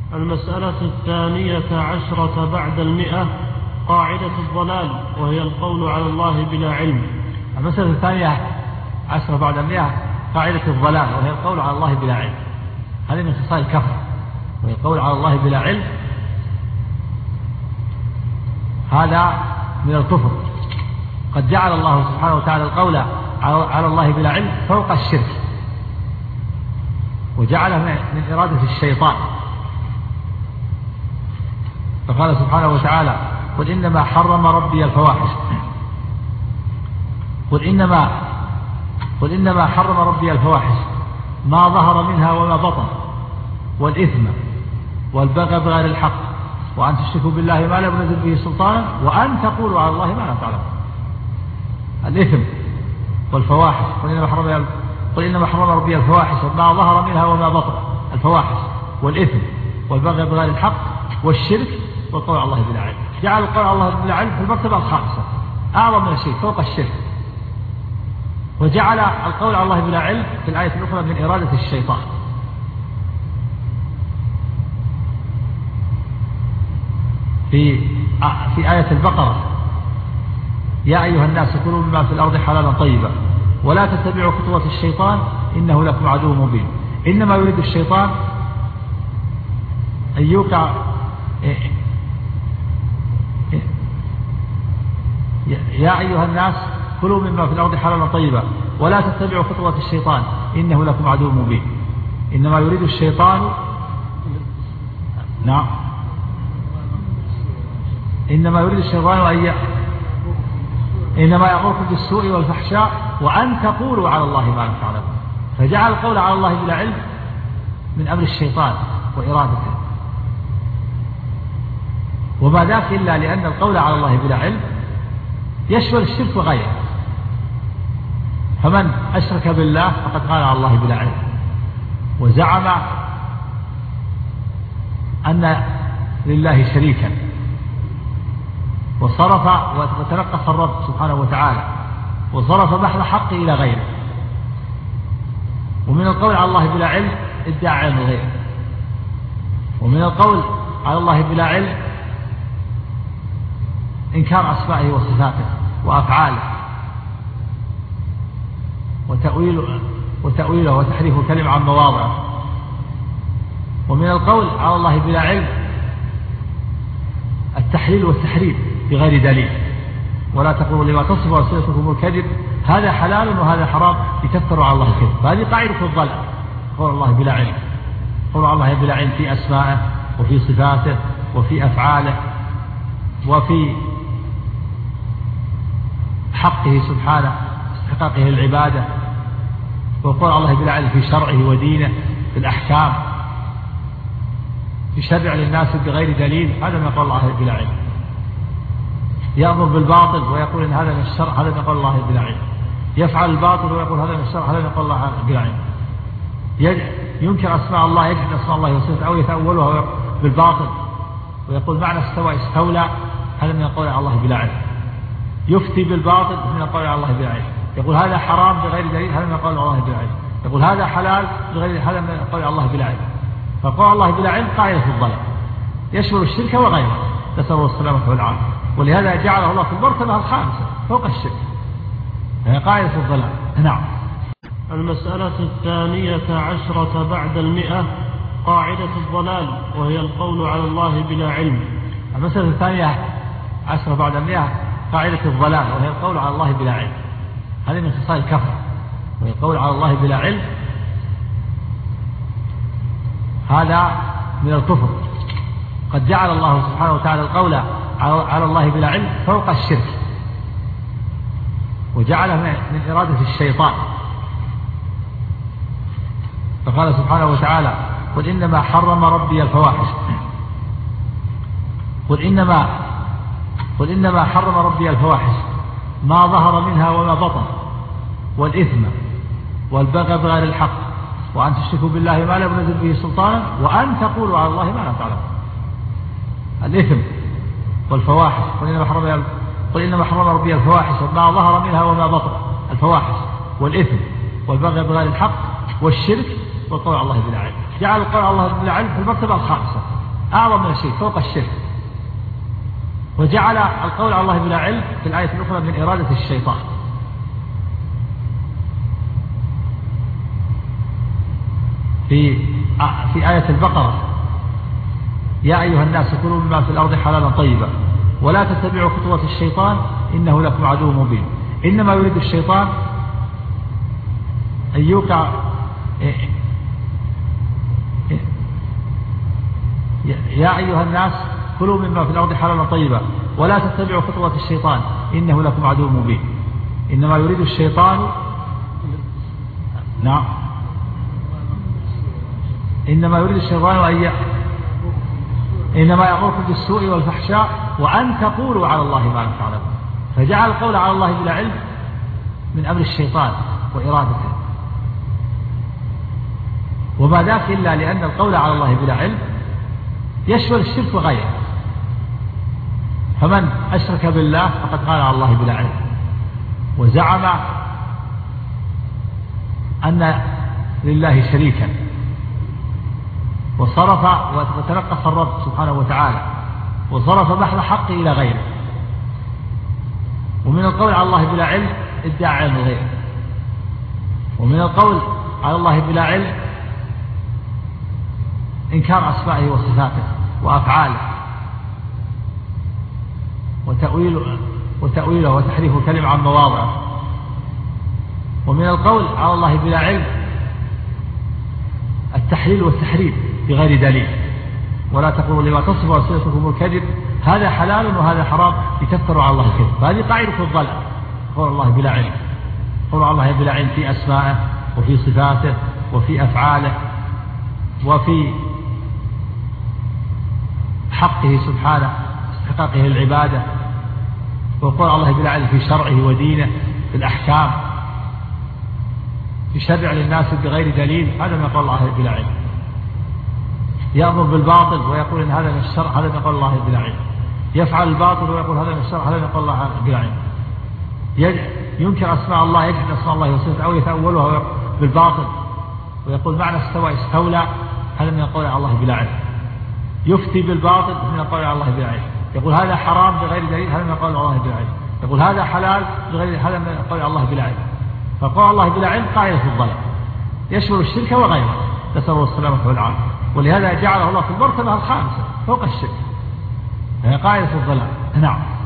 المسألة 12 بعد 100 قاعدة الضلال، وهي القول على الله بلا علم. المسألة 12 بعد 100 قاعدة الضلال، وهي القول على الله بلا علم. هذه من خصال الكفر، وهي القول على الله بلا علم. هذا من الكفر. قد جعل الله سبحانه وتعالى القول على الله بلا علم فوق الشرك، وجعله من إرادة الشيطان. فقال سبحانه وتعالى: قل إنما حرم ربي الفواحش قل إنما حرم ربي الفواحش ما ظهر منها وما بطن، والإثم والبغي بغير الحق، وأن تشركوا بالله ما لم ينزل به سلطانا، وأن تقولوا على الله ما لا تعلمون. الإثم والفواحش. قل إنما حرم ربي الفواحش ما ظهر منها وما بطن، الفواحش والإثم والبغي بغير الحق والشرك والقول على الله بلا علم. جعل القول على الله بلا علم في المرتبة الخامسة، أعظم من الشرك، فوق الشرك. وجعل القول على الله بلا علم في الآية الأخرى من إرادة الشيطان. في آية البقرة: يا أيها الناس كلوا مما في الأرض حلالا طيبا ولا تتبعوا خطوات الشيطان إنه لكم عدو مبين. إنما يريد الشيطان أن يوقع يا أيها الناس كلوا مما في الأرض حلالا طيبا ولا تتبعوا خطوات الشيطان إنه لكم عدو مبين. إنما يريد الشيطان إنما يريد الشيطان إنما يأمركم بالسوء والفحشاء وأن تقولوا على الله ما لا تعلمون. فجعل القول على الله بلا علم من أمر الشيطان وإرادته، وما ذاك إلا لأن القول على الله بلا علم يشمل الشرك وغيره. فمن أشرك بالله فقد قال على الله بلا علم، وزعم أن لله شريكا، وصرف وتنقص الرب سبحانه وتعالى، وصرف محض حقه إلى غيره. ومن القول على الله بلا علم ادعاء علم غيره. ومن القول على الله بلا علم إنكار أسمائه وصفاته وأفعاله، وتأويله وتحريف كلمة عن مواضعه. ومن القول على الله بلا علم التحليل والتحريم بغير دليل. ولا تقولوا لما تصف ألسنتكم الكذب هذا حلال وهذا حرام لتفتروا على الله الكذب. فهذه قاعدة الضلال، قول الله بلا علم. قول الله بلا علم في أسمائه وفي صفاته وفي أفعاله وفي حقه سبحانه استحقاقه العبادة. وقول الله بلا علم في شرعه ودينه، في الأحكام، يشرع للناس بغير دليل. هذا ما قال الله بلا علم. يأمر بالباطل ويقول إن هذا من الشرع، هذا ما قال الله بلا علم. يفعل الباطل ويقول هذا من الشرع، هذا ما قال الله بلا علم. ينكر أسماء الله، يجحد أسماء الله وصفاته، أو يتأولها بالباطل ويقول معنى استولى، هذا من القول على الله بلا علم. يفتي بالباطل من القول على الله بلا علم. يقول هذا حرام بغير دليل، هذا من القول على الله بلا علم. يقول هذا حلال بغير، هذا من القول على الله بلا علم. فقول الله بلا علم قاعدة الضلال يشمل الشرك وغيره، نسأل الله السلامة والعافية. ولهذا جعله الله في المرتبة الخامسة فوق الشرك، هي قاعدة الضلال. نعم. المسألة 12 بعد 100 قاعدة الضلال، وهي القول على الله بلا علم. المسألة 12 بعد 100 قاعدة الضلال، وهي القول على الله بلا علم. هذه من خصال الكفر، وهي القول على الله بلا علم. هذا من الكفر. قد جعل الله سبحانه وتعالى القول على الله بلا علم فوق الشرك، وجعله من إرادة الشيطان. فقال سبحانه وتعالى: قل إنما حرم ربي الفواحش قل إنما حرم ربي الفواحش ما ظهر منها وما بطن، والإثم والبغي بغير الحق، وأن تشركوا بالله ما لم ينزل به سلطانا، وأن تقولوا على الله ما لا تعلمون. الإثم والفواحش. قل إنما حرم ربي الفواحش ما ظهر منها وما بطن، الفواحش والإثم والبغي بغير الحق والشرك والقول على الله بلا علم. جعل القول على الله بلا علم في المرتبة الخامسة، أعظم من الشرك فوق الشرك. وجعل القول على الله بلا علم في الآية الأخرى من إرادة الشيطان. في آية البقرة يا أيها الناس كلوا مما في الأرض حلالا طيبا ولا تتبعوا خطوات الشيطان إنه لكم عدو مبين. إنما يريد الشيطان أن يوقع يا أيها الناس كلوا مما في الأرض حلالا طيبا ولا تتبعوا خطوات الشيطان إنه لكم عدو مبين. إنما يريد الشيطان نعم إنما يريد الشيطان إنما يأمركم بالسوء والفحشاء وأن تقولوا على الله ما لا تعلمون. فجعل القول على الله بلا علم من أمر الشيطان وإرادته. وما ذاك إلا لأن القول على الله بلا علم يشمل الشرك وغيره. فمن أشرك بالله فقد قال على الله بلا علم وزعم أن لله شريكا وصرف وتنقص الرب سبحانه وتعالى وصرف بحر حقه إلى غيره. ومن القول على الله بلا علم ادعاء علم الغيب. ومن القول على الله بلا علم إنكار أسمائه وصفاته وأفعاله وتأويله وتحريف كلمة عن مواضعه. ومن القول على الله بلا علم التحليل والتحريم بغير دليل. ولا تقولوا لما تصف ألسنتكم الكذب هذا حلال وهذا حرام لتفتروا على الله الكذب. فهذه قاعدة الضلال قول الله بلا علم. قول الله بلا علم في أسمائه وفي صفاته وفي أفعاله وفي حقه سبحانه استحقاقه العبادة. وقول الله بلا علم في شرعه ودينه في الأحكام يشرع للناس بغير دليل. هذا ما قال الله بلا علم. يأمر بالباطل ويقول إن هذا من الشرع هذا ما قال الله بلا علم. يفعل الباطل ويقول هذا من الشرع هذا ما قال الله بلا علم. ينكر أسماء الله يجحد أسماء الله وصفاته أو يتأولها بالباطل ويقول معنى استولى هذا من القول على الله بلا علم. يفتي بالباطل من القول على الله بلا علم. يقول هذا حرام بغير دليل هذا من القول على الله بلا علم. يقول هذا حلال بغير هذا من القول على الله بلا علم. فقول الله بلا علم قاعدة الضلال يشمل الشرك وغيره نسأل الله السلامة والعافية. ولهذا جعله الله في المرتبة الخامسة فوق الشرك. هي قاعدة الضلال. نعم.